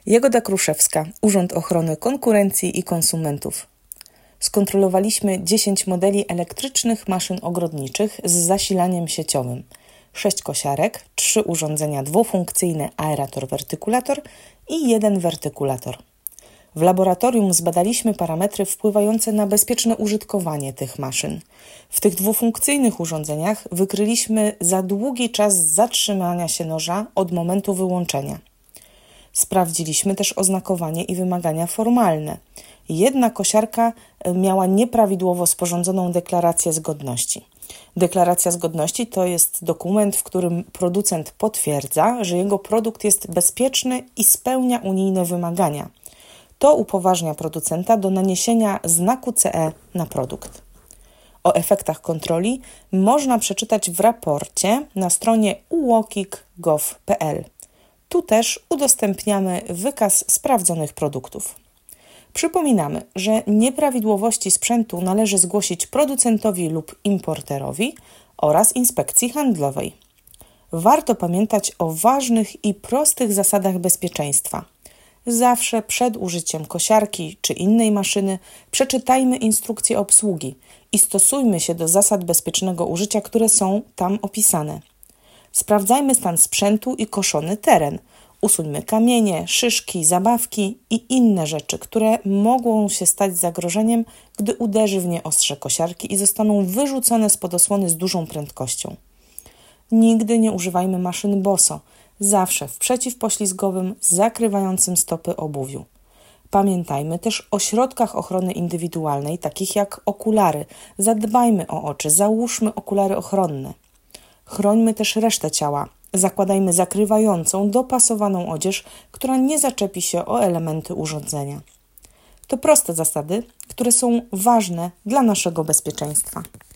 Jagoda Kruszewska, Urząd Ochrony Konkurencji i Konsumentów. Skontrolowaliśmy 10 modeli elektrycznych maszyn ogrodniczych z zasilaniem sieciowym, 6 kosiarek, 3 urządzenia dwufunkcyjne aerator-wertykulator i 1 wertykulator. W laboratorium zbadaliśmy parametry wpływające na bezpieczne użytkowanie tych maszyn. W tych dwufunkcyjnych urządzeniach wykryliśmy za długi czas zatrzymania się noża od momentu wyłączenia. Sprawdziliśmy też oznakowanie i wymagania formalne. Jedna kosiarka miała nieprawidłowo sporządzoną deklarację zgodności. Deklaracja zgodności to jest dokument, w którym producent potwierdza, że jego produkt jest bezpieczny i spełnia unijne wymagania. To upoważnia producenta do naniesienia znaku CE na produkt. O efektach kontroli można przeczytać w raporcie na stronie uokik.gov.pl. Tu też udostępniamy wykaz sprawdzonych produktów. Przypominamy, że nieprawidłowości sprzętu należy zgłosić producentowi lub importerowi oraz inspekcji handlowej. Warto pamiętać o ważnych i prostych zasadach bezpieczeństwa. Zawsze przed użyciem kosiarki czy innej maszyny przeczytajmy instrukcję obsługi i stosujmy się do zasad bezpiecznego użycia, które są tam opisane. Sprawdzajmy stan sprzętu i koszony teren. Usuńmy kamienie, szyszki, zabawki i inne rzeczy, które mogą się stać zagrożeniem, gdy uderzy w nie ostrze kosiarki i zostaną wyrzucone spod osłony z dużą prędkością. Nigdy nie używajmy maszyn boso, zawsze w przeciwpoślizgowym, zakrywającym stopy obuwiu. Pamiętajmy też o środkach ochrony indywidualnej, takich jak okulary. Zadbajmy o oczy, załóżmy okulary ochronne. Chrońmy też resztę ciała. Zakładajmy zakrywającą, dopasowaną odzież, która nie zaczepi się o elementy urządzenia. To proste zasady, które są ważne dla naszego bezpieczeństwa.